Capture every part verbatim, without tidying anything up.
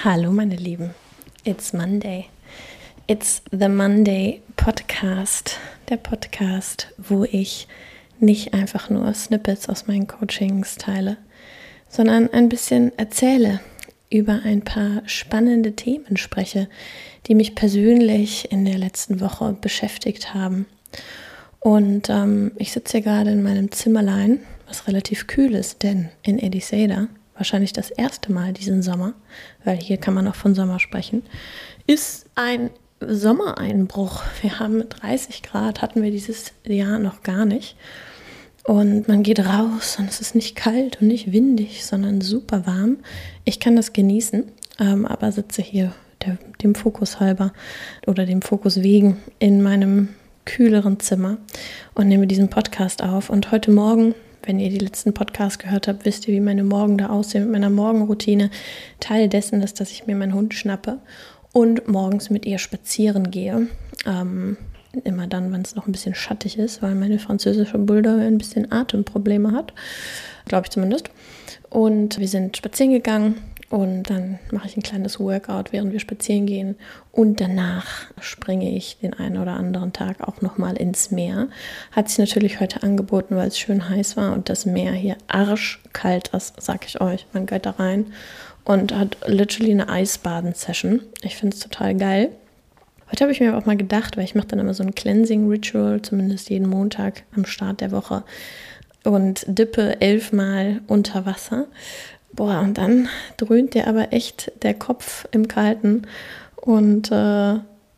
Hallo meine Lieben, it's Monday. It's the Monday Podcast, der Podcast, wo ich nicht einfach nur Snippets aus meinen Coachings teile, sondern ein bisschen erzähle, über ein paar spannende Themen spreche, die mich persönlich in der letzten Woche beschäftigt haben. Und ähm, ich sitze hier gerade in meinem Zimmerlein, was relativ kühl ist, denn in Edithseyda, wahrscheinlich das erste Mal diesen Sommer, weil hier kann man noch von Sommer sprechen, ist ein Sommereinbruch. Wir haben dreißig Grad, hatten wir dieses Jahr noch gar nicht. Und man geht raus und es ist nicht kalt und nicht windig, sondern super warm. Ich kann das genießen, ähm, aber sitze hier der, dem Fokus halber oder dem Fokus wegen in meinem kühleren Zimmer und nehme diesen Podcast auf. Und heute Morgen, wenn ihr die letzten Podcasts gehört habt, wisst ihr, wie meine Morgen da aussehen mit meiner Morgenroutine. Teil dessen ist, dass ich mir meinen Hund schnappe und morgens mit ihr spazieren gehe. Ähm, immer dann, wenn es noch ein bisschen schattig ist, weil meine französische Bulldogge ein bisschen Atemprobleme hat, glaube ich zumindest. Und wir sind spazieren gegangen und dann mache ich ein kleines Workout, während wir spazieren gehen. Und danach springe ich den einen oder anderen Tag auch nochmal ins Meer. Hat sich natürlich heute angeboten, weil es schön heiß war und das Meer hier arschkalt ist, sag ich euch. Man geht da rein und hat literally eine Eisbaden-Session. Ich finde es total geil. Heute habe ich mir auch mal gedacht, weil ich mache dann immer so ein Cleansing-Ritual, zumindest jeden Montag am Start der Woche und dippe elfmal unter Wasser. Boah, und dann dröhnt dir aber echt der Kopf im Kalten und äh,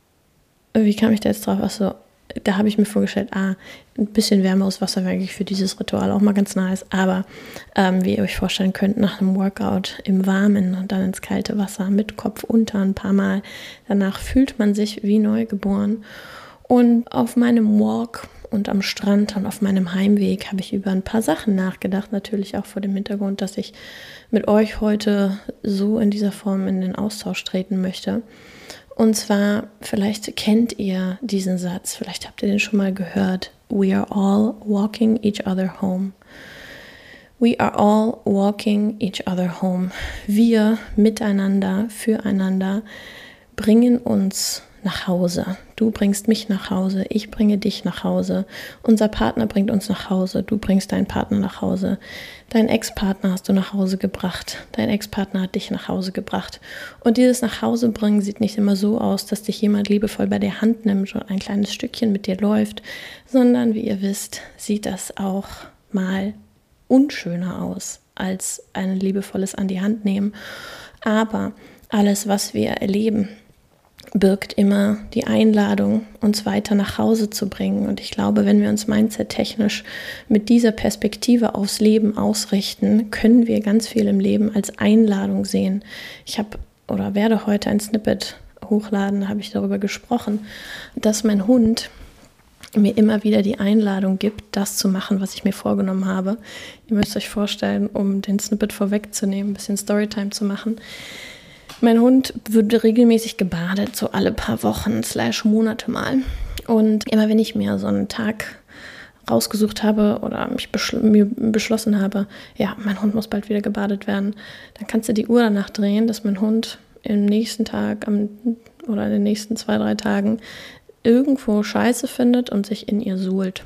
wie kam ich da jetzt drauf? Achso, da habe ich mir vorgestellt, ah, ein bisschen wärmeres Wasser wäre eigentlich für dieses Ritual auch mal ganz nice, aber ähm, wie ihr euch vorstellen könnt, nach einem Workout im Warmen und dann ins kalte Wasser mit Kopf unter ein paar Mal, danach fühlt man sich wie neugeboren. Und auf meinem Walk und am Strand und auf meinem Heimweg habe ich über ein paar Sachen nachgedacht, natürlich auch vor dem Hintergrund, dass ich mit euch heute so in dieser Form in den Austausch treten möchte. Und zwar, vielleicht kennt ihr diesen Satz, vielleicht habt ihr den schon mal gehört. We are all walking each other home. We are all walking each other home. Wir miteinander, füreinander bringen uns nach Hause. Du bringst mich nach Hause, ich bringe dich nach Hause. Unser Partner bringt uns nach Hause, du bringst deinen Partner nach Hause. Dein Ex-Partner hast du nach Hause gebracht, dein Ex-Partner hat dich nach Hause gebracht. Und dieses Nachhausebringen sieht nicht immer so aus, dass dich jemand liebevoll bei der Hand nimmt und ein kleines Stückchen mit dir läuft, sondern, wie ihr wisst, sieht das auch mal unschöner aus als ein liebevolles an die Hand nehmen. Aber alles, was wir erleben, birgt immer die Einladung, uns weiter nach Hause zu bringen. Und ich glaube, wenn wir uns mindset-technisch mit dieser Perspektive aufs Leben ausrichten, können wir ganz viel im Leben als Einladung sehen. Ich habe oder werde heute ein Snippet hochladen, da habe ich darüber gesprochen, dass mein Hund mir immer wieder die Einladung gibt, das zu machen, was ich mir vorgenommen habe. Ihr müsst euch vorstellen, um den Snippet vorwegzunehmen, ein bisschen Storytime zu machen. Mein Hund wird regelmäßig gebadet, so alle paar Wochen slash Monate mal. Und immer wenn ich mir so einen Tag rausgesucht habe oder mich beschl- mir beschlossen habe, ja, mein Hund muss bald wieder gebadet werden, dann kannst du die Uhr danach drehen, dass mein Hund im nächsten Tag am, oder in den nächsten zwei, drei Tagen irgendwo Scheiße findet und sich in ihr suhlt.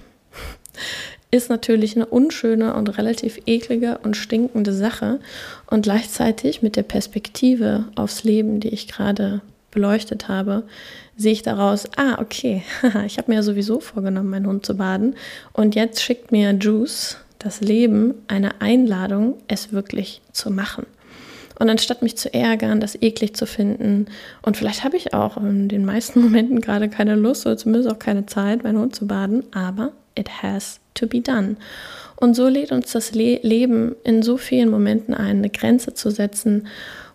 Ist natürlich eine unschöne und relativ eklige und stinkende Sache und gleichzeitig mit der Perspektive aufs Leben, die ich gerade beleuchtet habe, sehe ich daraus, ah, okay, ich habe mir ja sowieso vorgenommen, meinen Hund zu baden und jetzt schickt mir Juice, das Leben, eine Einladung, es wirklich zu machen. Und anstatt mich zu ärgern, das eklig zu finden und vielleicht habe ich auch in den meisten Momenten gerade keine Lust oder zumindest auch keine Zeit, meinen Hund zu baden, aber it has to be done. Und so lädt uns das Le- Leben in so vielen Momenten ein, eine Grenze zu setzen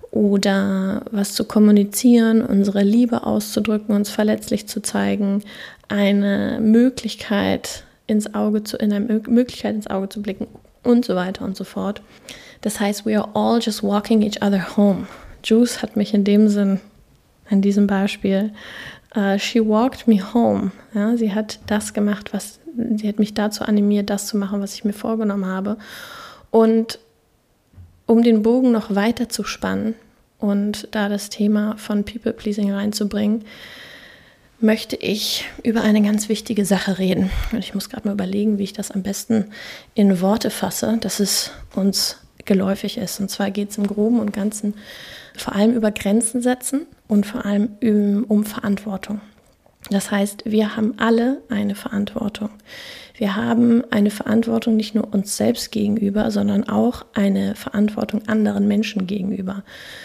oder was zu kommunizieren, unsere Liebe auszudrücken, uns verletzlich zu zeigen, eine Möglichkeit ins Auge zu, in eine Möglichkeit ins Auge zu blicken und so weiter und so fort. Das heißt, we are all just walking each other home. Juice hat mich in dem Sinn, in diesem Beispiel, uh, she walked me home. Ja, sie hat das gemacht, was, sie hat mich dazu animiert, das zu machen, was ich mir vorgenommen habe. Und um den Bogen noch weiter zu spannen, und da das Thema von People-Pleasing reinzubringen, möchte ich über eine ganz wichtige Sache reden. Und ich muss gerade mal überlegen, wie ich das am besten in Worte fasse, dass es uns geläufig ist. Und zwar geht es im Groben und Ganzen vor allem über Grenzen setzen und vor allem um, um Verantwortung. Das heißt, wir haben alle eine Verantwortung. Wir haben eine Verantwortung nicht nur uns selbst gegenüber, sondern auch eine Verantwortung anderen Menschen gegenüber.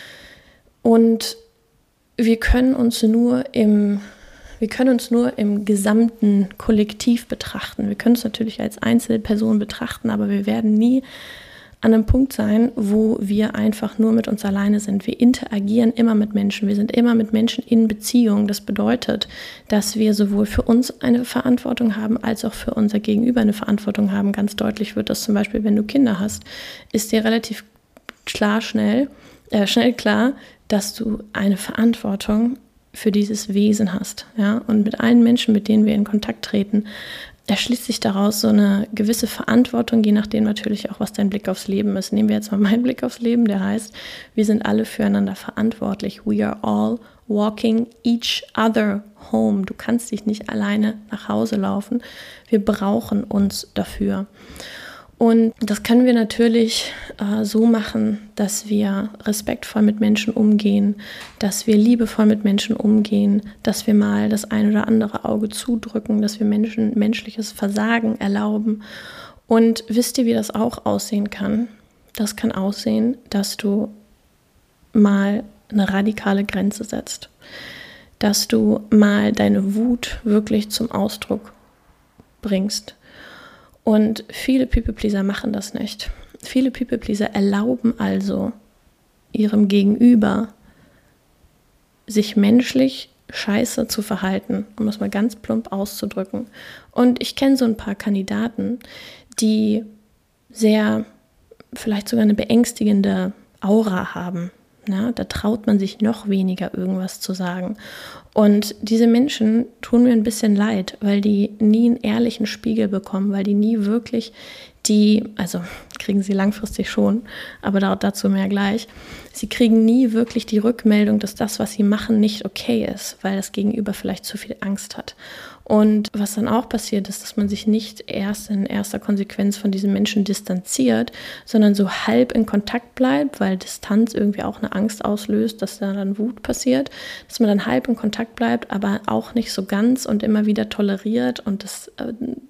Und wir können uns nur im, wir können uns nur im gesamten Kollektiv betrachten. Wir können es natürlich als Einzelperson betrachten, aber wir werden nie an einem Punkt sein, wo wir einfach nur mit uns alleine sind. Wir interagieren immer mit Menschen, wir sind immer mit Menschen in Beziehung. Das bedeutet, dass wir sowohl für uns eine Verantwortung haben, als auch für unser Gegenüber eine Verantwortung haben. Ganz deutlich wird das zum Beispiel, wenn du Kinder hast, ist dir relativ klar, schnell, äh, schnell klar, dass du eine Verantwortung für dieses Wesen hast. Ja? Und mit allen Menschen, mit denen wir in Kontakt treten, erschließt sich daraus so eine gewisse Verantwortung, je nachdem natürlich auch, was dein Blick aufs Leben ist. Nehmen wir jetzt mal meinen Blick aufs Leben, der heißt, wir sind alle füreinander verantwortlich. We are all walking each other home. Du kannst dich nicht alleine nach Hause laufen. Wir brauchen uns dafür. Und das können wir natürlich äh, so machen, dass wir respektvoll mit Menschen umgehen, dass wir liebevoll mit Menschen umgehen, dass wir mal das ein oder andere Auge zudrücken, dass wir Menschen menschliches Versagen erlauben. Und wisst ihr, wie das auch aussehen kann? Das kann aussehen, dass du mal eine radikale Grenze setzt, dass du mal deine Wut wirklich zum Ausdruck bringst. Und viele People-Pleaser machen das nicht. Viele People-Pleaser erlauben also ihrem Gegenüber, sich menschlich scheiße zu verhalten, um das mal ganz plump auszudrücken. Und ich kenne so ein paar Kandidaten, die sehr, vielleicht sogar eine beängstigende Aura haben. Na, da traut man sich noch weniger, irgendwas zu sagen. Und diese Menschen tun mir ein bisschen leid, weil die nie einen ehrlichen Spiegel bekommen, weil die nie wirklich die, also kriegen sie langfristig schon, aber dazu mehr gleich, sie kriegen nie wirklich die Rückmeldung, dass das, was sie machen, nicht okay ist, weil das Gegenüber vielleicht zu viel Angst hat. Und was dann auch passiert ist, dass man sich nicht erst in erster Konsequenz von diesen Menschen distanziert, sondern so halb in Kontakt bleibt, weil Distanz irgendwie auch eine Angst auslöst, dass da dann Wut passiert, dass man dann halb in Kontakt bleibt, aber auch nicht so ganz und immer wieder toleriert und das äh,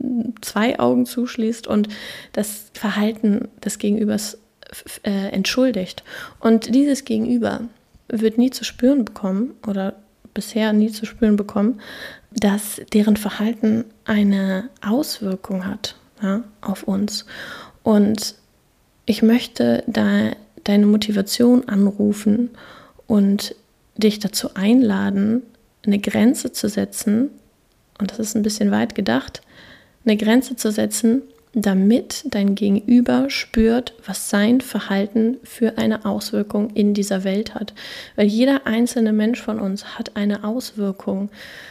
zwei Augen zuschließt und das Verhalten des Gegenübers äh, entschuldigt. Und dieses Gegenüber wird nie zu spüren bekommen oder bisher nie zu spüren bekommen, dass deren Verhalten eine Auswirkung hat, ja, auf uns. Und ich möchte da deine Motivation anrufen und dich dazu einladen, eine Grenze zu setzen, und das ist ein bisschen weit gedacht, eine Grenze zu setzen, damit dein Gegenüber spürt, was sein Verhalten für eine Auswirkung in dieser Welt hat. Weil jeder einzelne Mensch von uns hat eine Auswirkung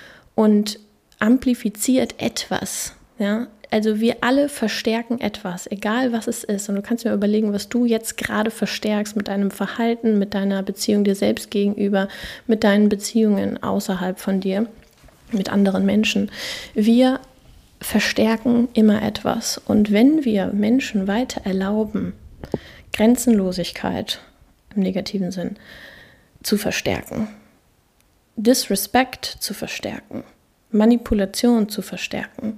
und amplifiziert etwas. Ja? Also wir alle verstärken etwas, egal was es ist. Und du kannst mir überlegen, was du jetzt gerade verstärkst mit deinem Verhalten, mit deiner Beziehung dir selbst gegenüber, mit deinen Beziehungen außerhalb von dir, mit anderen Menschen. Wir verstärken immer etwas. Und wenn wir Menschen weiter erlauben, Grenzenlosigkeit im negativen Sinn zu verstärken, Disrespect zu verstärken, Manipulation zu verstärken,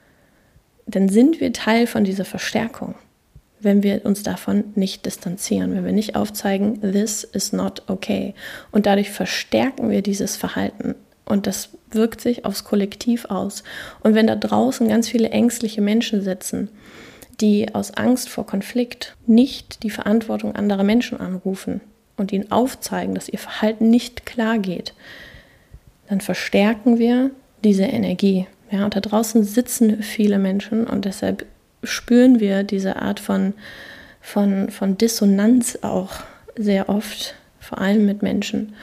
dann sind wir Teil von dieser Verstärkung, wenn wir uns davon nicht distanzieren, wenn wir nicht aufzeigen, this is not okay. Und dadurch verstärken wir dieses Verhalten. Und das wirkt sich aufs Kollektiv aus. Und wenn da draußen ganz viele ängstliche Menschen sitzen, die aus Angst vor Konflikt nicht die Verantwortung anderer Menschen anrufen und ihnen aufzeigen, dass ihr Verhalten nicht klar geht, dann verstärken wir diese Energie. Ja, und da draußen sitzen viele Menschen und deshalb spüren wir diese Art von, von, von Dissonanz auch sehr oft, vor allem mit Menschen.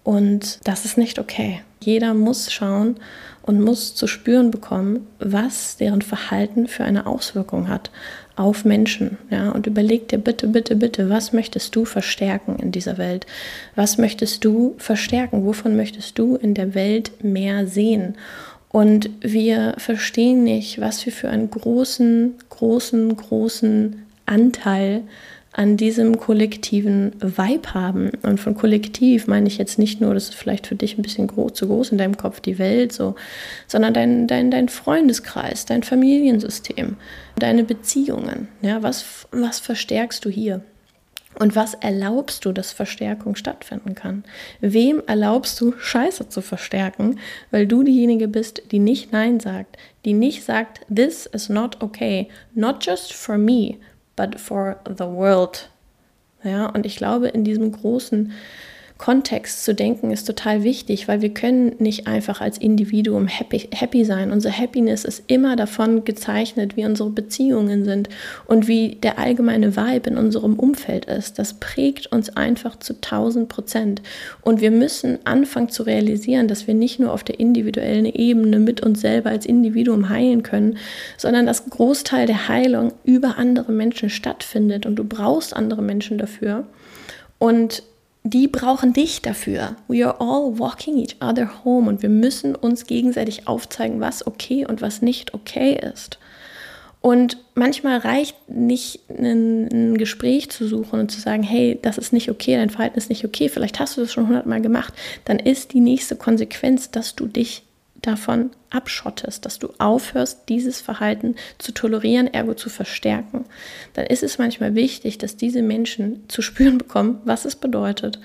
Und das ist nicht okay. Jeder muss schauen und muss zu spüren bekommen, was deren Verhalten für eine Auswirkung hat auf Menschen. Ja? Und überleg dir bitte, bitte, bitte, was möchtest du verstärken in dieser Welt? Was möchtest du verstärken? Wovon möchtest du in der Welt mehr sehen? Und wir verstehen nicht, was wir für einen großen, großen, großen Anteil an diesem kollektiven Vibe haben. Und von Kollektiv meine ich jetzt nicht nur, das ist vielleicht für dich ein bisschen groß, zu groß in deinem Kopf, die Welt, so, sondern dein, dein, dein Freundeskreis, dein Familiensystem, deine Beziehungen. Ja, was, was verstärkst du hier? Und was erlaubst du, dass Verstärkung stattfinden kann? Wem erlaubst du, Scheiße zu verstärken, weil du diejenige bist, die nicht Nein sagt, die nicht sagt, this is not okay, not just for me, but for the world. Ja, und ich glaube, in diesem großen Kontext zu denken, ist total wichtig, weil wir können nicht einfach als Individuum happy, happy sein. Unsere Happiness ist immer davon gezeichnet, wie unsere Beziehungen sind und wie der allgemeine Vibe in unserem Umfeld ist. Das prägt uns einfach zu tausend Prozent. Und wir müssen anfangen zu realisieren, dass wir nicht nur auf der individuellen Ebene mit uns selber als Individuum heilen können, sondern dass ein Großteil der Heilung über andere Menschen stattfindet und du brauchst andere Menschen dafür. Und die brauchen dich dafür. We are all walking each other home und wir müssen uns gegenseitig aufzeigen, was okay und was nicht okay ist. Und manchmal reicht nicht, ein, ein Gespräch zu suchen und zu sagen, hey, das ist nicht okay, dein Verhalten ist nicht okay, vielleicht hast du das schon hundertmal gemacht. Dann ist die nächste Konsequenz, dass du dich davon abschottest, dass du aufhörst, dieses Verhalten zu tolerieren, ergo zu verstärken. Dann ist es manchmal wichtig, dass diese Menschen zu spüren bekommen, was es bedeutet,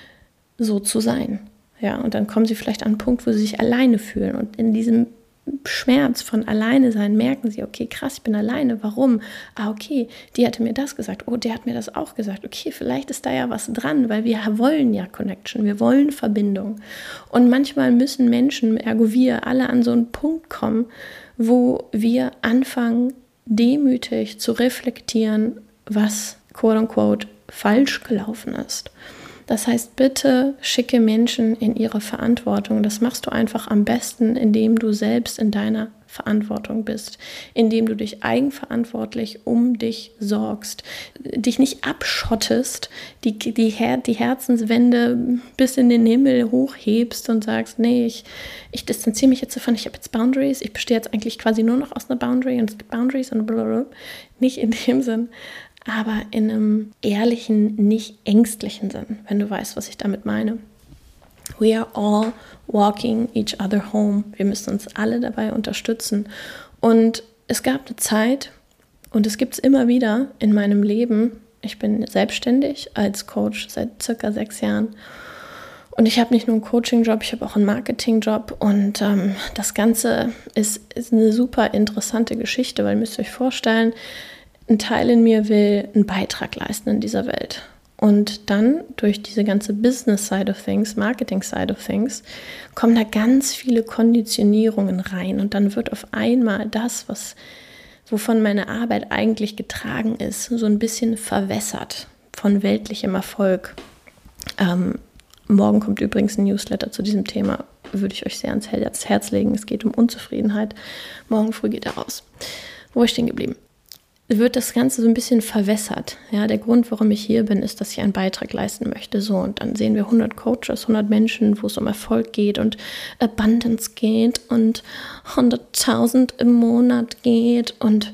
so zu sein. Ja, und dann kommen sie vielleicht an einen Punkt, wo sie sich alleine fühlen. Und in diesem Schmerz von alleine sein merken sie, okay, krass, ich bin alleine. Warum? Ah, okay, die hatte mir das gesagt. Oh, der hat mir das auch gesagt. Okay, vielleicht ist da ja was dran, weil wir wollen ja Connection, wir wollen Verbindung. Und manchmal müssen Menschen, ergo wir, alle an so einen Punkt kommen, wo wir anfangen, demütig zu reflektieren, was, quote unquote, falsch gelaufen ist. Das heißt, bitte schicke Menschen in ihre Verantwortung. Das machst du einfach am besten, indem du selbst in deiner Verantwortung bist, indem du dich eigenverantwortlich um dich sorgst, dich nicht abschottest, die, die, Her- die Herzenswände bis in den Himmel hochhebst und sagst, nee, ich, ich distanziere mich jetzt davon, ich habe jetzt Boundaries, ich bestehe jetzt eigentlich quasi nur noch aus einer Boundary und es gibt Boundaries und blablabla. Nicht in dem Sinn, aber in einem ehrlichen, nicht ängstlichen Sinn, wenn du weißt, was ich damit meine. We are all walking each other home. Wir müssen uns alle dabei unterstützen. Und es gab eine Zeit, und es gibt es immer wieder in meinem Leben, ich bin selbstständig als Coach seit circa sechs Jahren. Und ich habe nicht nur einen Coaching-Job, ich habe auch einen Marketing-Job. Und ähm, das Ganze ist, ist eine super interessante Geschichte, weil ihr müsst euch vorstellen, ein Teil in mir will einen Beitrag leisten in dieser Welt. Und dann durch diese ganze Business Side of Things, Marketing Side of Things, kommen da ganz viele Konditionierungen rein. Und dann wird auf einmal das, was, wovon meine Arbeit eigentlich getragen ist, so ein bisschen verwässert von weltlichem Erfolg. Ähm, morgen kommt übrigens ein Newsletter zu diesem Thema. Würde ich euch sehr ans Herz legen. Es geht um Unzufriedenheit. Morgen früh geht er raus. Wo ist stehen geblieben? Wird das Ganze so ein bisschen verwässert. Ja, der Grund, warum ich hier bin, ist, dass ich einen Beitrag leisten möchte. So, und dann sehen wir hundert Coaches, hundert Menschen, wo es um Erfolg geht und Abundance geht und hunderttausend im Monat geht. Und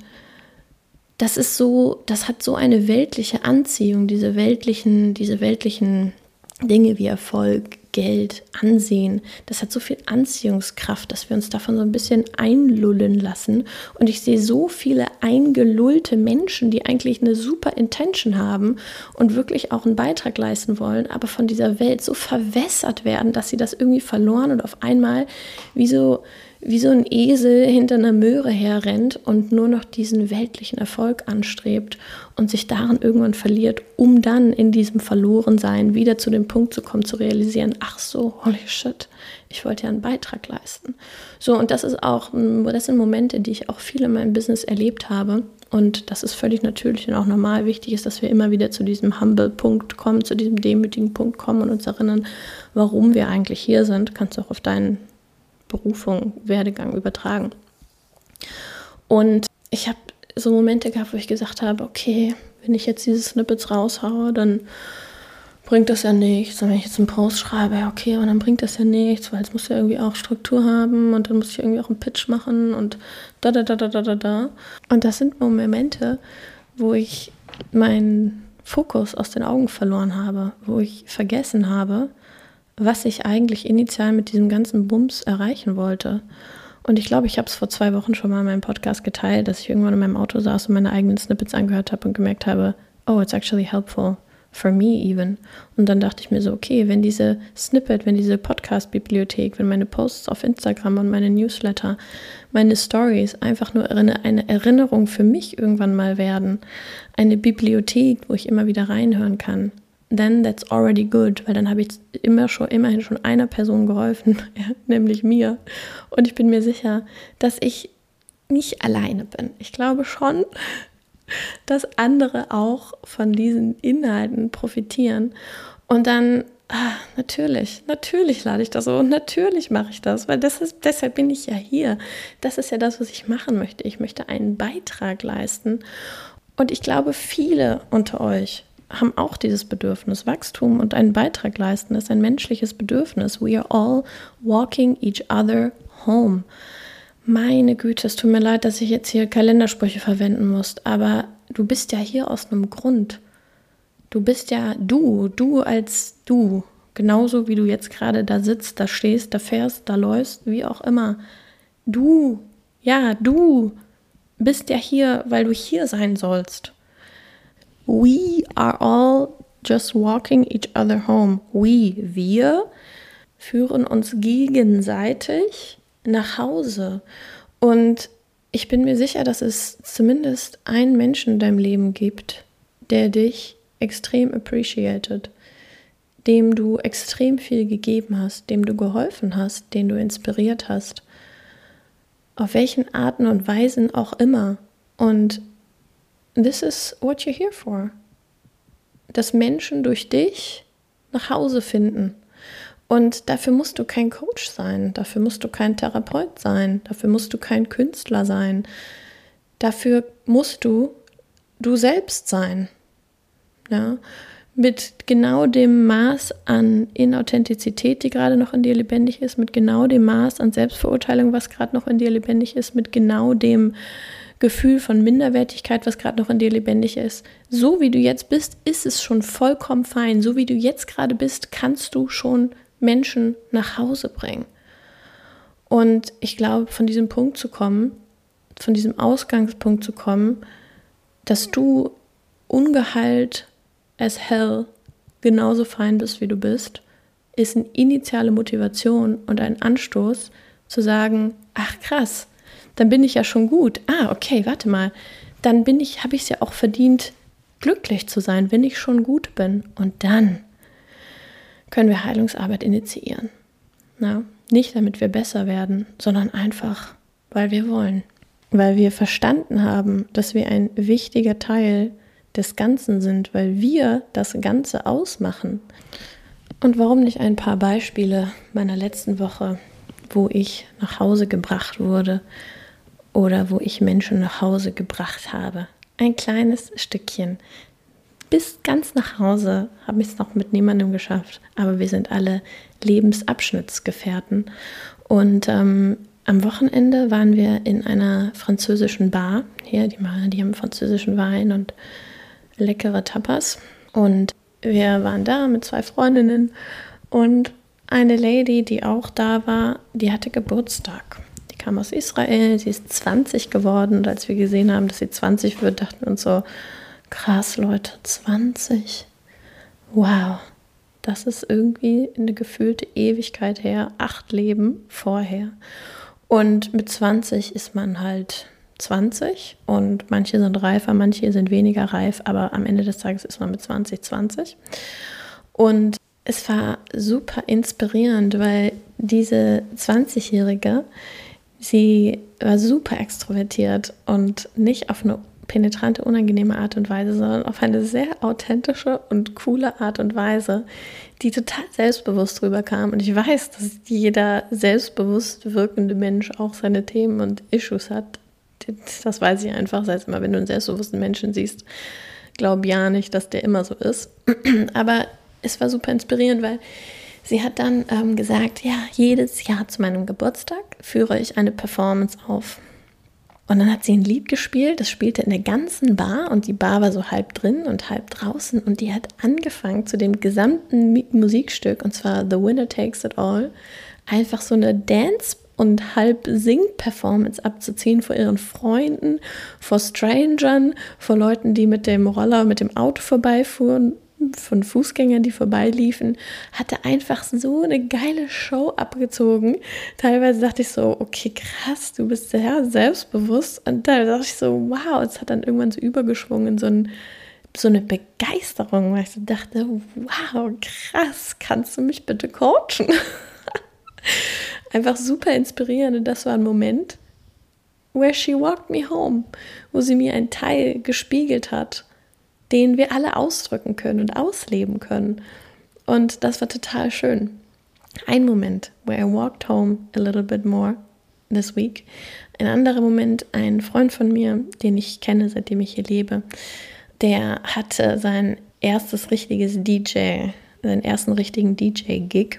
das ist so, das hat so eine weltliche Anziehung, diese weltlichen, diese weltlichen Dinge wie Erfolg, Geld, Ansehen, das hat so viel Anziehungskraft, dass wir uns davon so ein bisschen einlullen lassen. Und ich sehe so viele eingelullte Menschen, die eigentlich eine super Intention haben und wirklich auch einen Beitrag leisten wollen, aber von dieser Welt so verwässert werden, dass sie das irgendwie verloren und auf einmal wie so, wie so ein Esel hinter einer Möhre herrennt und nur noch diesen weltlichen Erfolg anstrebt und sich darin irgendwann verliert, um dann in diesem Verlorensein wieder zu dem Punkt zu kommen, zu realisieren, ach so, holy shit, ich wollte ja einen Beitrag leisten. So, und das ist auch, das sind Momente, die ich auch viel in meinem Business erlebt habe, Und das ist völlig natürlich und auch normal. Wichtig ist, dass wir immer wieder zu diesem Humble-Punkt kommen, zu diesem demütigen Punkt kommen und uns erinnern, warum wir eigentlich hier sind. Kannst du auch auf deinen Berufung, Werdegang übertragen. Und ich habe so Momente gehabt, wo ich gesagt habe, okay, wenn ich jetzt diese Snippets raushaue, dann bringt das ja nichts. Und wenn ich jetzt einen Post schreibe, ja okay, aber dann bringt das ja nichts, weil es muss ja irgendwie auch Struktur haben und dann muss ich irgendwie auch einen Pitch machen und da, da, da, da, da, da, da. Und das sind Momente, wo ich meinen Fokus aus den Augen verloren habe, wo ich vergessen habe, was ich eigentlich initial mit diesem ganzen Bums erreichen wollte. Und ich glaube, ich habe es vor zwei Wochen schon mal in meinem Podcast geteilt, dass ich irgendwann in meinem Auto saß und meine eigenen Snippets angehört habe und gemerkt habe, oh, it's actually helpful. For me even. Und dann dachte ich mir so, okay, wenn diese Snippet, wenn diese Podcast-Bibliothek, wenn meine Posts auf Instagram und meine Newsletter, meine Stories einfach nur eine Erinnerung für mich irgendwann mal werden, eine Bibliothek, wo ich immer wieder reinhören kann, then that's already good, weil dann habe ich immer schon, immerhin schon einer Person geholfen, ja, nämlich mir. Und ich bin mir sicher, dass ich nicht alleine bin. Ich glaube schon, dass andere auch von diesen Inhalten profitieren. Und dann, ah, natürlich, natürlich lade ich das so und natürlich mache ich das, weil das ist, deshalb bin ich ja hier. Das ist ja das, was ich machen möchte. Ich möchte einen Beitrag leisten. Und ich glaube, viele unter euch haben auch dieses Bedürfnis. Wachstum und einen Beitrag leisten ist ein menschliches Bedürfnis. We are all walking each other home. Meine Güte, es tut mir leid, dass ich jetzt hier Kalendersprüche verwenden muss, aber du bist ja hier aus einem Grund. Du bist ja du, du als du, genauso wie du jetzt gerade da sitzt, da stehst, da fährst, da läufst, wie auch immer. Du, ja, du bist ja hier, weil du hier sein sollst. We are all just walking each other home. We, wir, führen uns gegenseitig nach Hause. Und ich bin mir sicher, dass es zumindest einen Menschen in deinem Leben gibt, der dich extrem appreciated, dem du extrem viel gegeben hast, dem du geholfen hast, den du inspiriert hast. Auf welchen Arten und Weisen auch immer. Und this is what you're here for. Dass Menschen durch dich nach Hause finden. Und dafür musst du kein Coach sein, dafür musst du kein Therapeut sein, dafür musst du kein Künstler sein. Dafür musst du du selbst sein. Ja? Mit genau dem Maß an Inauthentizität, die gerade noch in dir lebendig ist, mit genau dem Maß an Selbstverurteilung, was gerade noch in dir lebendig ist, mit genau dem Gefühl von Minderwertigkeit, was gerade noch in dir lebendig ist. So wie du jetzt bist, ist es schon vollkommen fein. So wie du jetzt gerade bist, kannst du schon Menschen nach Hause bringen. Und ich glaube, von diesem Punkt zu kommen, von diesem Ausgangspunkt zu kommen, dass du ungeheilt as hell genauso fein bist, wie du bist, ist eine initiale Motivation und ein Anstoß zu sagen, ach krass, dann bin ich ja schon gut. Ah, okay, warte mal, dann bin ich, habe ich es ja auch verdient, glücklich zu sein, wenn ich schon gut bin. Und dann können wir Heilungsarbeit initiieren. Na, nicht damit wir besser werden, sondern einfach, weil wir wollen. Weil wir verstanden haben, dass wir ein wichtiger Teil des Ganzen sind, weil wir das Ganze ausmachen. Und warum nicht ein paar Beispiele meiner letzten Woche, wo ich nach Hause gebracht wurde oder wo ich Menschen nach Hause gebracht habe. Ein kleines Stückchen. Bis ganz nach Hause habe ich es noch mit niemandem geschafft, aber wir sind alle Lebensabschnittsgefährten. Und ähm, am Wochenende waren wir in einer französischen Bar. Hier, die, die haben französischen Wein und leckere Tapas. Und wir waren da mit zwei Freundinnen und eine Lady, die auch da war, die hatte Geburtstag. Die kam aus Israel, sie ist zwanzig geworden. Und als wir gesehen haben, dass sie zwanzig wird, dachten wir uns so, krass, Leute, zwanzig. Wow, das ist irgendwie eine gefühlte Ewigkeit her, acht Leben vorher. Und mit zwanzig ist man halt zwanzig und manche sind reifer, manche sind weniger reif, aber am Ende des Tages ist man mit zwanzig, zwanzig. Und es war super inspirierend, weil diese zwanzigjährige, sie war super extrovertiert und nicht auf eine penetrante, unangenehme Art und Weise, sondern auf eine sehr authentische und coole Art und Weise, die total selbstbewusst rüberkam. Und ich weiß, dass jeder selbstbewusst wirkende Mensch auch seine Themen und Issues hat. Das weiß ich einfach. Das heißt immer, wenn du einen selbstbewussten Menschen siehst, glaub ja nicht, dass der immer so ist. Aber es war super inspirierend, weil sie hat dann ähm, gesagt, ja, jedes Jahr zu meinem Geburtstag führe ich eine Performance auf. Und dann hat sie ein Lied gespielt, das spielte in der ganzen Bar und die Bar war so halb drin und halb draußen und die hat angefangen zu dem gesamten Musikstück, und zwar The Winner Takes It All, einfach so eine Dance- und halb Sing-Performance abzuziehen vor ihren Freunden, vor Strangern, vor Leuten, die mit dem Roller, mit dem Auto vorbeifuhren, von Fußgängern, die vorbeiliefen, hatte einfach so eine geile Show abgezogen. Teilweise dachte ich so, okay, krass, du bist sehr selbstbewusst. Und da dachte ich so, wow, es hat dann irgendwann so übergeschwungen in so, ein, so eine Begeisterung, weil ich so dachte, wow, krass, kannst du mich bitte coachen? Einfach super inspirierend. Und das war ein Moment, where she walked me home, wo sie mir einen Teil gespiegelt hat, den wir alle ausdrücken können und ausleben können. Und das war total schön. Ein Moment, where I walked home a little bit more this week. Ein anderer Moment, ein Freund von mir, den ich kenne, seitdem ich hier lebe, der hatte sein erstes richtiges D J, seinen ersten richtigen D J-Gig.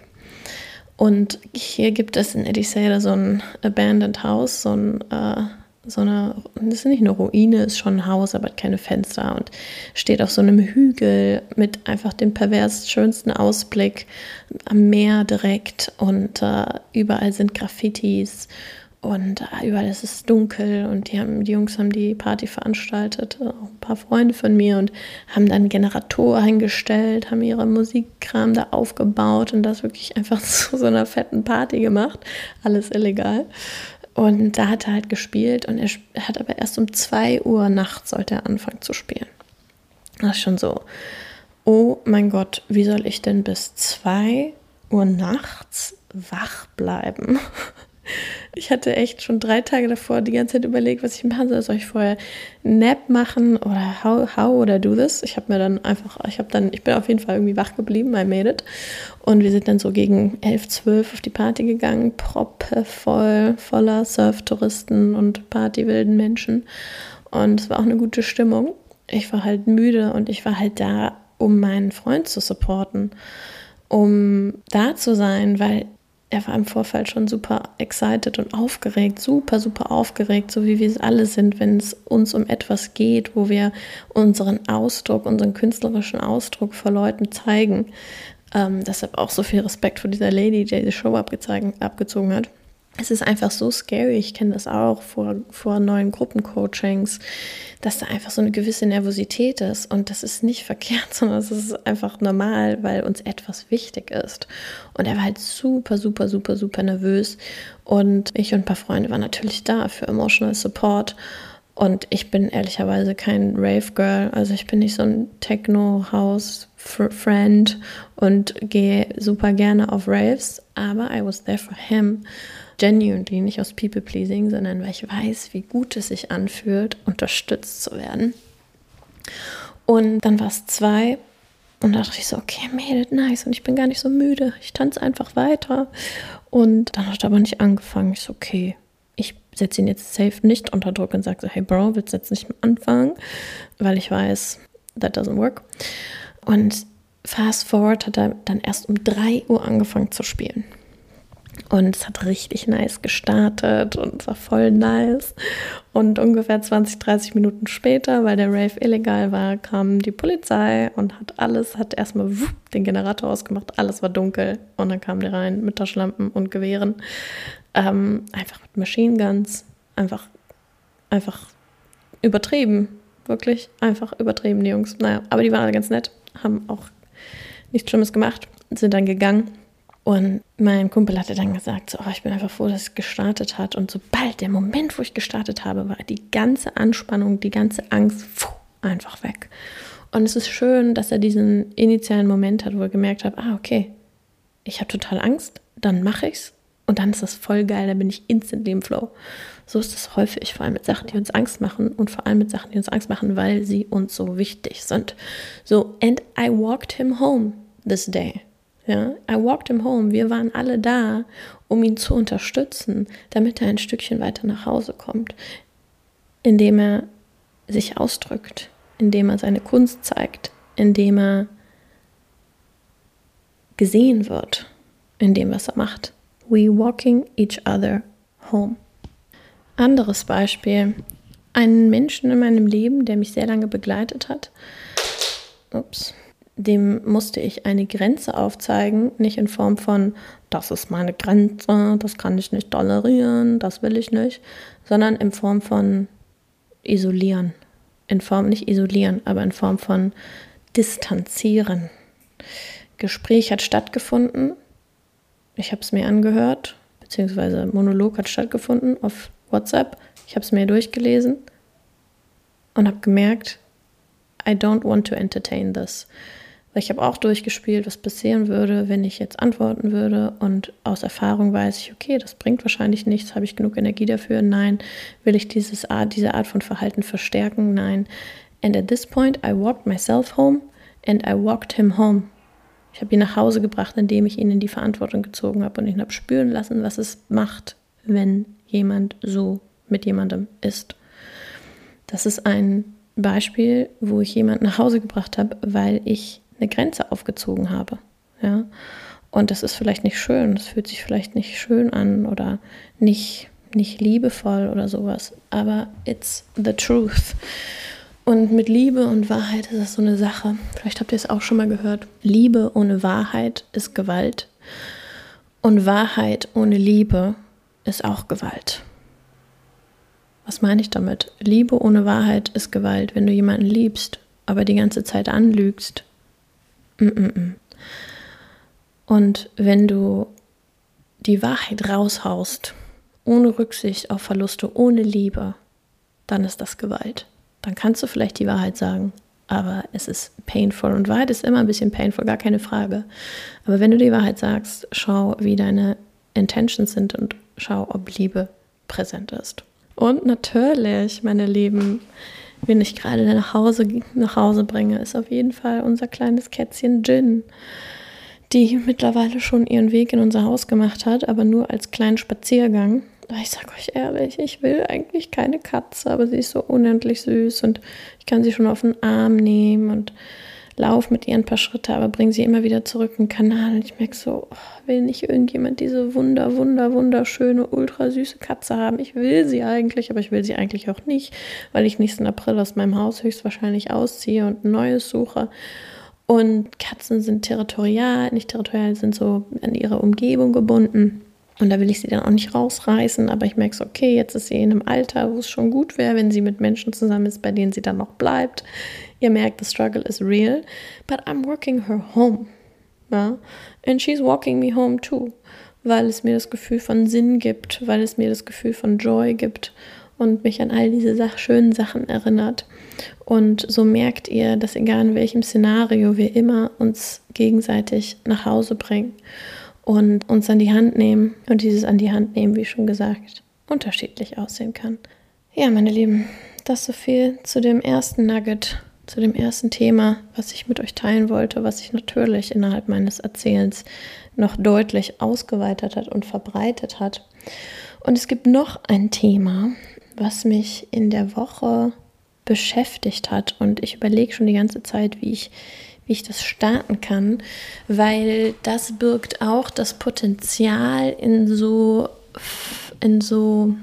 Und hier gibt es in Edisele so ein Abandoned House, so ein äh, so eine, das ist nicht eine Ruine, ist schon ein Haus, aber hat keine Fenster und steht auf so einem Hügel mit einfach dem pervers schönsten Ausblick am Meer direkt und äh, überall sind Graffitis und äh, überall ist es dunkel und die haben, die Jungs haben die Party veranstaltet, auch ein paar Freunde von mir und haben dann einen Generator hingestellt, haben ihre Musikkram da aufgebaut und das wirklich einfach zu so einer fetten Party gemacht, alles illegal. Und da hat er halt gespielt und er hat aber erst um zwei Uhr nachts sollte er anfangen zu spielen. Das ist schon so, oh mein Gott, wie soll ich denn bis zwei Uhr nachts wach bleiben? Ich hatte echt schon drei Tage davor die ganze Zeit überlegt, was ich machen soll. Soll ich vorher Nap machen oder how, how oder do this? Ich habe mir dann einfach, ich habe dann, ich bin auf jeden Fall irgendwie wach geblieben, I made it. Und wir sind dann so gegen elf, zwölf auf die Party gegangen, proppevoll, voller Surftouristen und partywilden Menschen. Und es war auch eine gute Stimmung. Ich war halt müde und ich war halt da, um meinen Freund zu supporten, um da zu sein, weil er war im Vorfeld schon super excited und aufgeregt, super, super aufgeregt, so wie wir es alle sind, wenn es uns um etwas geht, wo wir unseren Ausdruck, unseren künstlerischen Ausdruck vor Leuten zeigen. Ähm, deshalb auch so viel Respekt vor dieser Lady, die die Show abgezogen, abgezogen hat. Es ist einfach so scary, ich kenne das auch vor, vor neuen Gruppencoachings, dass da einfach so eine gewisse Nervosität ist und das ist nicht verkehrt, sondern es ist einfach normal, weil uns etwas wichtig ist. Und er war halt super, super, super, super nervös und ich und ein paar Freunde waren natürlich da für Emotional Support und ich bin ehrlicherweise kein Rave-Girl, also ich bin nicht so ein Techno-House-Friend und gehe super gerne auf Raves, aber I was there for him. Genuinely, nicht aus People-Pleasing, sondern weil ich weiß, wie gut es sich anfühlt, unterstützt zu werden. Und dann war es zwei und da dachte ich so, okay, I made it nice und ich bin gar nicht so müde. Ich tanze einfach weiter. Und dann hat er aber nicht angefangen. Ich so, okay, ich setze ihn jetzt safe nicht unter Druck und sage so, hey Bro, willst du jetzt nicht anfangen? Weil ich weiß, that doesn't work. Und fast forward hat er dann erst um drei Uhr angefangen zu spielen. Und es hat richtig nice gestartet und es war voll nice. Und ungefähr zwanzig, dreißig Minuten später, weil der Rave illegal war, kam die Polizei und hat alles, hat erstmal den Generator ausgemacht, alles war dunkel. Und dann kamen die rein mit Taschenlampen und Gewehren. Ähm, einfach mit Machine Guns. Einfach, einfach übertrieben. Wirklich einfach übertrieben, die Jungs. Naja, aber die waren alle ganz nett, haben auch nichts Schlimmes gemacht, sind dann gegangen. Und mein Kumpel hatte dann gesagt, so, oh, ich bin einfach froh, dass es gestartet hat. Und sobald der Moment, wo ich gestartet habe, war die ganze Anspannung, die ganze Angst pfuh, einfach weg. Und es ist schön, dass er diesen initialen Moment hat, wo er gemerkt hat, ah, okay, ich habe total Angst, dann mache ich's Und dann ist das voll geil, dann bin ich instantly im Flow. So ist es häufig, vor allem mit Sachen, die uns Angst machen und vor allem mit Sachen, die uns Angst machen, weil sie uns so wichtig sind. So, and I walked him home this day. Ja, I walked him home. Wir waren alle da, um ihn zu unterstützen, damit er ein Stückchen weiter nach Hause kommt, indem er sich ausdrückt, indem er seine Kunst zeigt, indem er gesehen wird, in dem, was er macht. We walking each other home. Anderes Beispiel. Einen Menschen in meinem Leben, der mich sehr lange begleitet hat, ups, dem musste ich eine Grenze aufzeigen, nicht in Form von, das ist meine Grenze, das kann ich nicht tolerieren, das will ich nicht, sondern in Form von isolieren. In Form, nicht isolieren, aber in Form von distanzieren. Gespräch hat stattgefunden, ich habe es mir angehört, beziehungsweise Monolog hat stattgefunden auf WhatsApp, ich habe es mir durchgelesen und habe gemerkt, I don't want to entertain this. Weil ich habe auch durchgespielt, was passieren würde, wenn ich jetzt antworten würde, und aus Erfahrung weiß ich, okay, das bringt wahrscheinlich nichts, habe ich genug Energie dafür? Nein. Will ich dieses Art, diese Art von Verhalten verstärken? Nein. And at this point, I walked myself home and I walked him home. Ich habe ihn nach Hause gebracht, indem ich ihn in die Verantwortung gezogen habe und ihn habe spüren lassen, was es macht, wenn jemand so mit jemandem ist. Das ist ein Beispiel, wo ich jemanden nach Hause gebracht habe, weil ich eine Grenze aufgezogen habe. Ja? Und das ist vielleicht nicht schön, das fühlt sich vielleicht nicht schön an oder nicht, nicht liebevoll oder sowas, aber it's the truth. Und mit Liebe und Wahrheit ist das so eine Sache. Vielleicht habt ihr es auch schon mal gehört. Liebe ohne Wahrheit ist Gewalt. Und Wahrheit ohne Liebe ist auch Gewalt. Was meine ich damit? Liebe ohne Wahrheit ist Gewalt. Wenn du jemanden liebst, aber die ganze Zeit anlügst. Mm-mm. Und wenn du die Wahrheit raushaust, ohne Rücksicht auf Verluste, ohne Liebe, dann ist das Gewalt. Dann kannst du vielleicht die Wahrheit sagen, aber es ist painful. Und Wahrheit ist immer ein bisschen painful, gar keine Frage. Aber wenn du die Wahrheit sagst, schau, wie deine Intentions sind und schau, ob Liebe präsent ist. Und natürlich, meine Lieben, wen ich gerade nach Hause, nach Hause bringe, ist auf jeden Fall unser kleines Kätzchen Jin, die mittlerweile schon ihren Weg in unser Haus gemacht hat, aber nur als kleinen Spaziergang. Ich sage euch ehrlich, ich will eigentlich keine Katze, aber sie ist so unendlich süß und ich kann sie schon auf den Arm nehmen und laufe mit ihr ein paar Schritte, aber bringe sie immer wieder zurück in den Kanal und ich merke so, oh, will nicht irgendjemand diese wunder, wunder, wunderschöne, ultra süße Katze haben? Ich will sie eigentlich, aber ich will sie eigentlich auch nicht, weil ich nächsten April aus meinem Haus höchstwahrscheinlich ausziehe und ein neues suche. Und Katzen sind territorial, nicht territorial, sind so an ihre Umgebung gebunden. Und da will ich sie dann auch nicht rausreißen, aber ich merke so, okay, jetzt ist sie in einem Alter, wo es schon gut wäre, wenn sie mit Menschen zusammen ist, bei denen sie dann noch bleibt. Ihr merkt, the struggle is real, but I'm working her home. Ja? And she's walking me home too, weil es mir das Gefühl von Sinn gibt, weil es mir das Gefühl von Joy gibt und mich an all diese Sach- schönen Sachen erinnert. Und so merkt ihr, dass egal in welchem Szenario wir immer uns gegenseitig nach Hause bringen und uns an die Hand nehmen und dieses an die Hand nehmen, wie schon gesagt, unterschiedlich aussehen kann. Ja, meine Lieben, das so viel zu dem ersten Nugget, zu dem ersten Thema, was ich mit euch teilen wollte, was sich natürlich innerhalb meines Erzählens noch deutlich ausgeweitet hat und verbreitet hat. Und es gibt noch ein Thema, was mich in der Woche beschäftigt hat und ich überlege schon die ganze Zeit, wie ich wie ich das starten kann, weil das birgt auch das Potenzial, in so, in so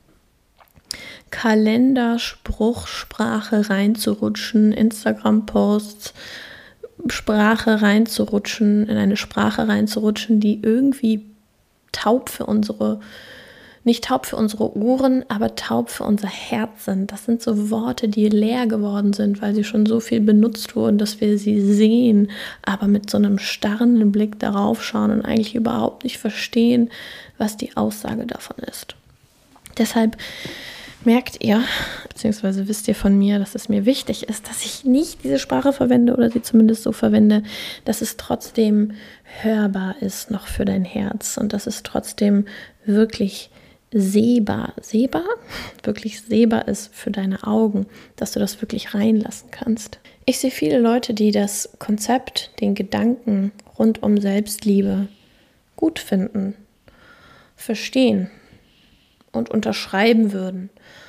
Kalenderspruchsprache reinzurutschen, Instagram-Posts, Sprache reinzurutschen, in eine Sprache reinzurutschen, die irgendwie taub für unsere Nicht taub für unsere Ohren, aber taub für unser Herz sind. Das sind so Worte, die leer geworden sind, weil sie schon so viel benutzt wurden, dass wir sie sehen, aber mit so einem starren Blick darauf schauen und eigentlich überhaupt nicht verstehen, was die Aussage davon ist. Deshalb merkt ihr, beziehungsweise wisst ihr von mir, dass es mir wichtig ist, dass ich nicht diese Sprache verwende oder sie zumindest so verwende, dass es trotzdem hörbar ist noch für dein Herz und dass es trotzdem wirklich sehbar, sehbar, wirklich sehbar ist für deine Augen, dass du das wirklich reinlassen kannst. Ich sehe viele Leute, die das Konzept, den Gedanken rund um Selbstliebe gut finden, verstehen und unterschreiben würden.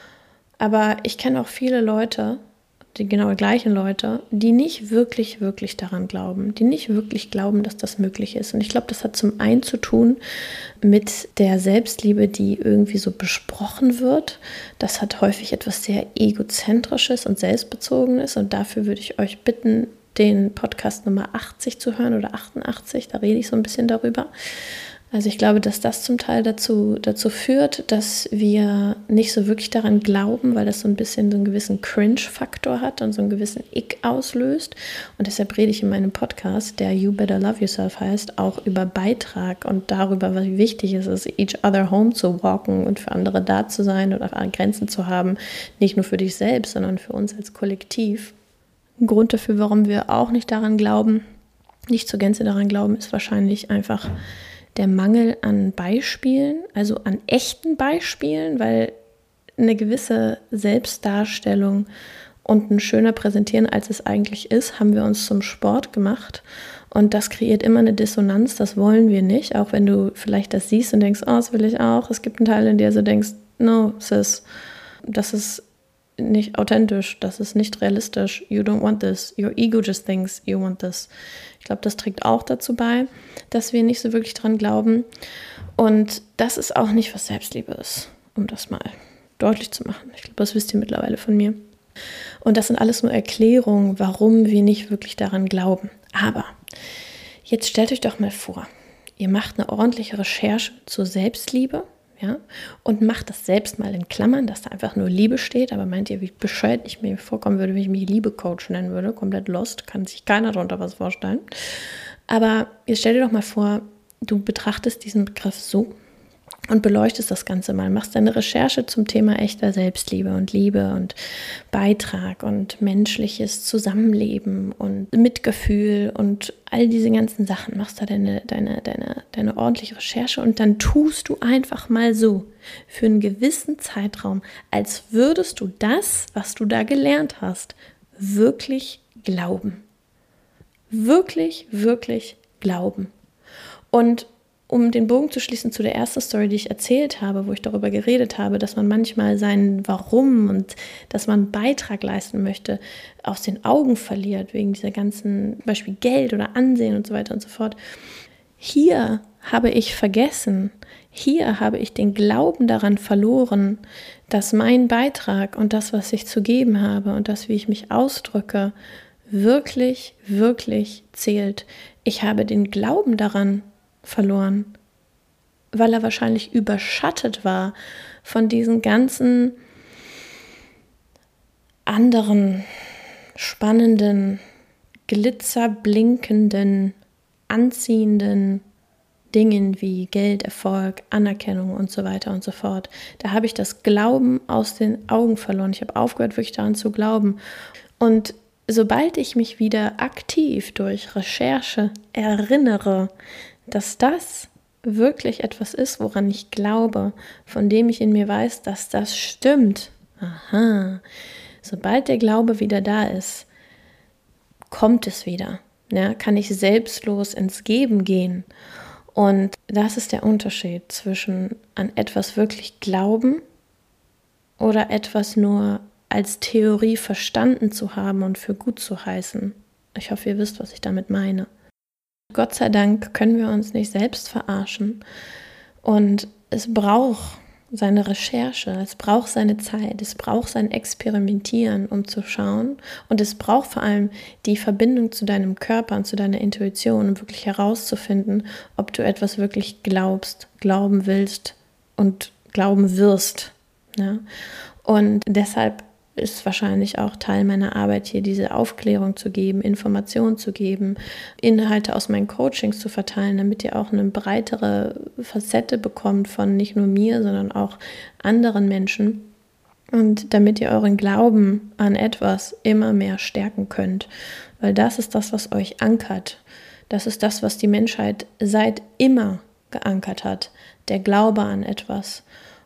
Aber ich kenne auch viele Leute, die genau gleichen Leute, die nicht wirklich, wirklich daran glauben, die nicht wirklich glauben, dass das möglich ist. Und ich glaube, das hat zum einen zu tun mit der Selbstliebe, die irgendwie so besprochen wird. Das hat häufig etwas sehr Egozentrisches und Selbstbezogenes. Und dafür würde ich euch bitten, den Podcast Nummer achtzig zu hören oder achtundachtzig. Da rede ich so ein bisschen darüber. Also ich glaube, dass das zum Teil dazu, dazu führt, dass wir nicht so wirklich daran glauben, weil das so ein bisschen so einen gewissen Cringe-Faktor hat und so einen gewissen Ick auslöst. Und deshalb rede ich in meinem Podcast, der You Better Love Yourself heißt, auch über Beitrag und darüber, wie wichtig es ist, each other home zu walken und für andere da zu sein und Grenzen zu haben. Nicht nur für dich selbst, sondern für uns als Kollektiv. Ein Grund dafür, warum wir auch nicht daran glauben, nicht zur Gänze daran glauben, ist wahrscheinlich einfach der Mangel an Beispielen, also an echten Beispielen, weil eine gewisse Selbstdarstellung und ein schöner Präsentieren, als es eigentlich ist, haben wir uns zum Sport gemacht. Und das kreiert immer eine Dissonanz, das wollen wir nicht, auch wenn du vielleicht das siehst und denkst, oh, das will ich auch. Es gibt einen Teil, in dem du denkst, no, sis, das ist nicht authentisch, das ist nicht realistisch, you don't want this, your ego just thinks you want this. Ich glaube, das trägt auch dazu bei, dass wir nicht so wirklich dran glauben. Und das ist auch nicht, was Selbstliebe ist, um das mal deutlich zu machen. Ich glaube, das wisst ihr mittlerweile von mir. Und das sind alles nur Erklärungen, warum wir nicht wirklich daran glauben. Aber jetzt stellt euch doch mal vor, ihr macht eine ordentliche Recherche zur Selbstliebe, ja, und macht das selbst mal in Klammern, dass da einfach nur Liebe steht. Aber meint ihr, wie bescheuert ich mir vorkommen würde, wenn ich mich Liebe-Coach nennen würde? Komplett lost, kann sich keiner darunter was vorstellen. Aber jetzt stell dir doch mal vor, du betrachtest diesen Begriff so und beleuchtest das Ganze mal, machst deine Recherche zum Thema echter Selbstliebe und Liebe und Beitrag und menschliches Zusammenleben und Mitgefühl und all diese ganzen Sachen, machst da deine, deine, deine, deine ordentliche Recherche und dann tust du einfach mal so für einen gewissen Zeitraum, als würdest du das, was du da gelernt hast, wirklich glauben. Wirklich, wirklich glauben. Und um den Bogen zu schließen zu der ersten Story, die ich erzählt habe, wo ich darüber geredet habe, dass man manchmal sein Warum und dass man einen Beitrag leisten möchte, aus den Augen verliert, wegen dieser ganzen, zum Beispiel Geld oder Ansehen und so weiter und so fort. Hier habe ich vergessen, hier habe ich den Glauben daran verloren, dass mein Beitrag und das, was ich zu geben habe und das, wie ich mich ausdrücke, wirklich, wirklich zählt. Ich habe den Glauben daran verloren, weil er wahrscheinlich überschattet war von diesen ganzen anderen spannenden, glitzerblinkenden, anziehenden Dingen wie Geld, Erfolg, Anerkennung und so weiter und so fort. Da habe ich das Glauben aus den Augen verloren. Ich habe aufgehört, wirklich daran zu glauben. Und sobald ich mich wieder aktiv durch Recherche erinnere, dass das wirklich etwas ist, woran ich glaube, von dem ich in mir weiß, dass das stimmt. Aha. Sobald der Glaube wieder da ist, kommt es wieder. Ja, kann ich selbstlos ins Geben gehen. Und das ist der Unterschied zwischen an etwas wirklich glauben oder etwas nur als Theorie verstanden zu haben und für gut zu heißen. Ich hoffe, ihr wisst, was ich damit meine. Gott sei Dank können wir uns nicht selbst verarschen und es braucht seine Recherche, es braucht seine Zeit, es braucht sein Experimentieren, um zu schauen und es braucht vor allem die Verbindung zu deinem Körper und zu deiner Intuition, um wirklich herauszufinden, ob du etwas wirklich glaubst, glauben willst und glauben wirst. Ja? Und deshalb ist wahrscheinlich auch Teil meiner Arbeit hier, diese Aufklärung zu geben, Informationen zu geben, Inhalte aus meinen Coachings zu verteilen, damit ihr auch eine breitere Facette bekommt von nicht nur mir, sondern auch anderen Menschen, Und damit ihr euren Glauben an etwas immer mehr stärken könnt, weil das ist das, was euch ankert. Das ist das, was die Menschheit seit immer geankert hat, der Glaube an etwas.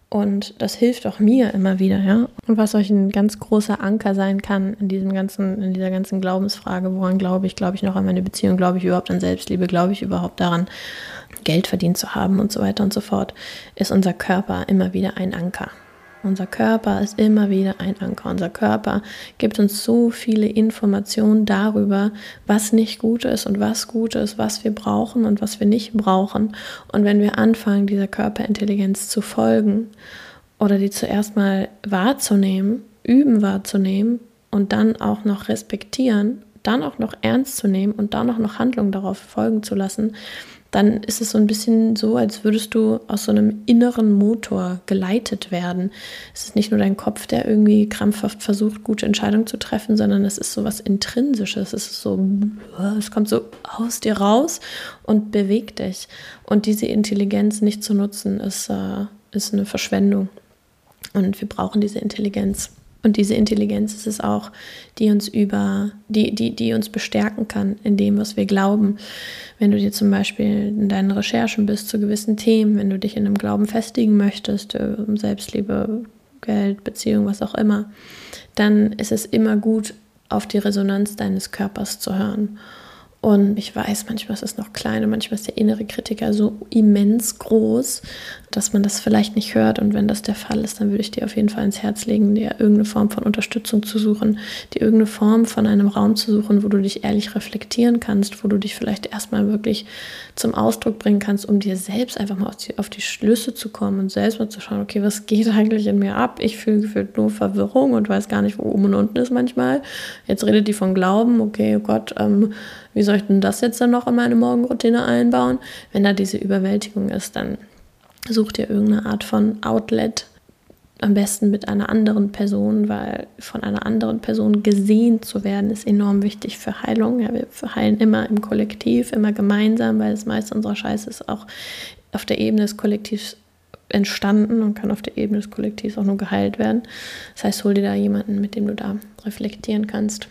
Und das hilft auch mir immer wieder, ja. Und was euch ein ganz großer Anker sein kann in diesem ganzen, in dieser ganzen Glaubensfrage, woran glaube ich, glaube ich noch an meine Beziehung, glaube ich überhaupt an Selbstliebe, glaube ich überhaupt daran, Geld verdient zu haben und so weiter und so fort, ist unser Körper immer wieder ein Anker. Unser Körper ist immer wieder ein Anker. Unser Körper gibt uns so viele Informationen darüber, was nicht gut ist und was gut ist, was wir brauchen und was wir nicht brauchen. Und wenn wir anfangen, dieser Körperintelligenz zu folgen oder die zuerst mal wahrzunehmen, üben wahrzunehmen und dann auch noch respektieren, dann auch noch ernst zu nehmen und dann auch noch Handlungen darauf folgen zu lassen, dann ist es so ein bisschen so, als würdest du aus so einem inneren Motor geleitet werden. Es ist nicht nur dein Kopf, der irgendwie krampfhaft versucht, gute Entscheidungen zu treffen, sondern es ist so was Intrinsisches. Es ist so, es kommt so aus dir raus und bewegt dich. Und diese Intelligenz nicht zu nutzen, ist, äh, ist eine Verschwendung. Und wir brauchen diese Intelligenz. Und diese Intelligenz ist es auch, die uns über, die, die, die uns bestärken kann in dem, was wir glauben. Wenn du dir zum Beispiel in deinen Recherchen bist zu gewissen Themen, wenn du dich in einem Glauben festigen möchtest, um Selbstliebe, Geld, Beziehung, was auch immer, dann ist es immer gut, auf die Resonanz deines Körpers zu hören. Und ich weiß, manchmal ist es noch klein und manchmal ist der innere Kritiker so immens groß, dass man das vielleicht nicht hört. Und wenn das der Fall ist, dann würde ich dir auf jeden Fall ins Herz legen, dir irgendeine Form von Unterstützung zu suchen, dir irgendeine Form von einem Raum zu suchen, wo du dich ehrlich reflektieren kannst, wo du dich vielleicht erstmal wirklich zum Ausdruck bringen kannst, um dir selbst einfach mal auf die, auf die Schlüsse zu kommen und selbst mal zu schauen, okay, was geht eigentlich in mir ab? Ich fühle gefühlt nur Verwirrung und weiß gar nicht, wo oben und unten ist manchmal. Jetzt redet die von Glauben, okay, oh Gott, ähm, wie soll ich denn das jetzt dann noch in meine Morgenroutine einbauen? Wenn da diese Überwältigung ist, dann such dir irgendeine Art von Outlet, am besten mit einer anderen Person, weil von einer anderen Person gesehen zu werden, ist enorm wichtig für Heilung. Ja, wir heilen immer im Kollektiv, immer gemeinsam, weil das meiste unserer Scheiße ist auch auf der Ebene des Kollektivs entstanden und kann auf der Ebene des Kollektivs auch nur geheilt werden. Das heißt, hol dir da jemanden, mit dem du da reflektieren kannst.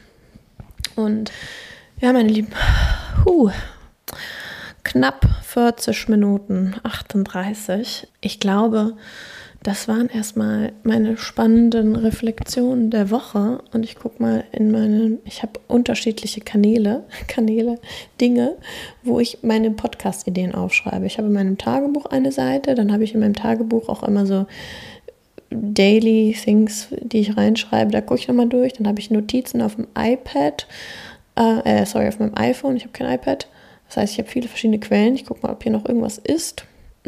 Und ja, meine Lieben, huh, knapp vierzig Minuten, achtunddreißig. Ich glaube, das waren erstmal meine spannenden Reflexionen der Woche. Und ich gucke mal in meine, ich habe unterschiedliche Kanäle, Kanäle, Dinge, wo ich meine Podcast-Ideen aufschreibe. Ich habe in meinem Tagebuch eine Seite, dann habe ich in meinem Tagebuch auch immer so Daily Things, die ich reinschreibe. Da gucke ich nochmal durch. Dann habe ich Notizen auf dem iPad. Äh, sorry, auf meinem iPhone, ich habe kein iPad. Das heißt, ich habe viele verschiedene Quellen. Ich gucke mal, ob hier noch irgendwas ist,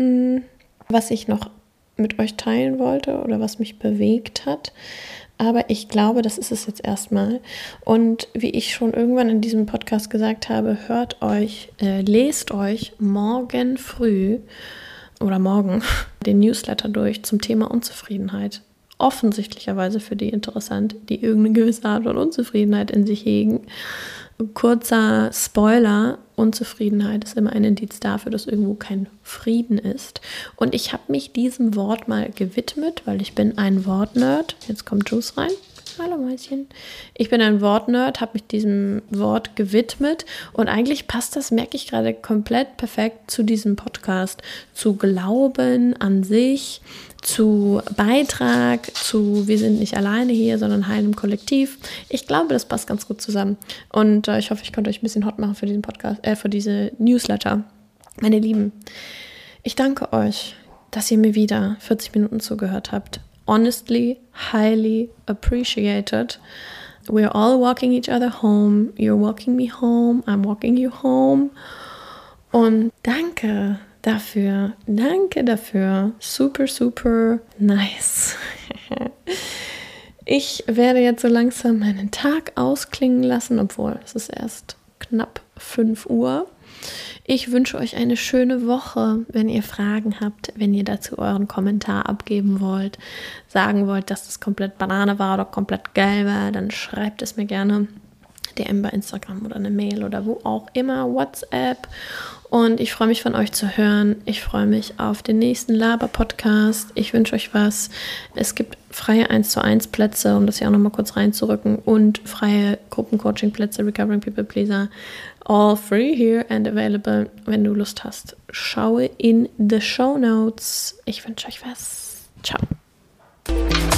was ich noch mit euch teilen wollte oder was mich bewegt hat. Aber ich glaube, das ist es jetzt erstmal. Und wie ich schon irgendwann in diesem Podcast gesagt habe, hört euch, äh, lest euch morgen früh oder morgen den Newsletter durch zum Thema Unzufriedenheit. Offensichtlicherweise für die interessant, die irgendeine gewisse Art von Unzufriedenheit in sich hegen. Kurzer Spoiler, Unzufriedenheit ist immer ein Indiz dafür, dass irgendwo kein Frieden ist. Und ich habe mich diesem Wort mal gewidmet, weil ich bin ein Wortnerd. Jetzt kommt Juice rein. Hallo Mäuschen. Ich bin ein Wortnerd, habe mich diesem Wort gewidmet und eigentlich passt das, merke ich gerade, komplett perfekt zu diesem Podcast. Zu Glauben an sich, zu Beitrag, zu wir sind nicht alleine hier, sondern heil im Kollektiv. Ich glaube, das passt ganz gut zusammen. Und äh, ich hoffe, ich konnte euch ein bisschen hot machen für diesen Podcast, äh, für diese Newsletter. Meine Lieben, ich danke euch, dass ihr mir wieder vierzig Minuten zugehört habt. Honestly, highly appreciated. We're all walking each other home. You're walking me home. I'm walking you home. Und danke dafür. Danke dafür. Super, super nice. Ich werde jetzt so langsam meinen Tag ausklingen lassen, obwohl es ist erst knapp fünf Uhr. Ich wünsche euch eine schöne Woche. Wenn ihr Fragen habt, wenn ihr dazu euren Kommentar abgeben wollt, sagen wollt, dass das komplett Banane war oder komplett geil war, dann schreibt es mir gerne. D M bei Instagram oder eine Mail oder wo auch immer, WhatsApp. Und ich freue mich, von euch zu hören. Ich freue mich auf den nächsten Laber-Podcast. Ich wünsche euch was. Es gibt freie eins zu eins Plätze, um das hier auch nochmal kurz reinzurücken, und freie Gruppencoaching-Plätze, Recovering People Pleaser. All free here and available. Wenn du Lust hast, schaue in the show notes. Ich wünsche euch was. Ciao.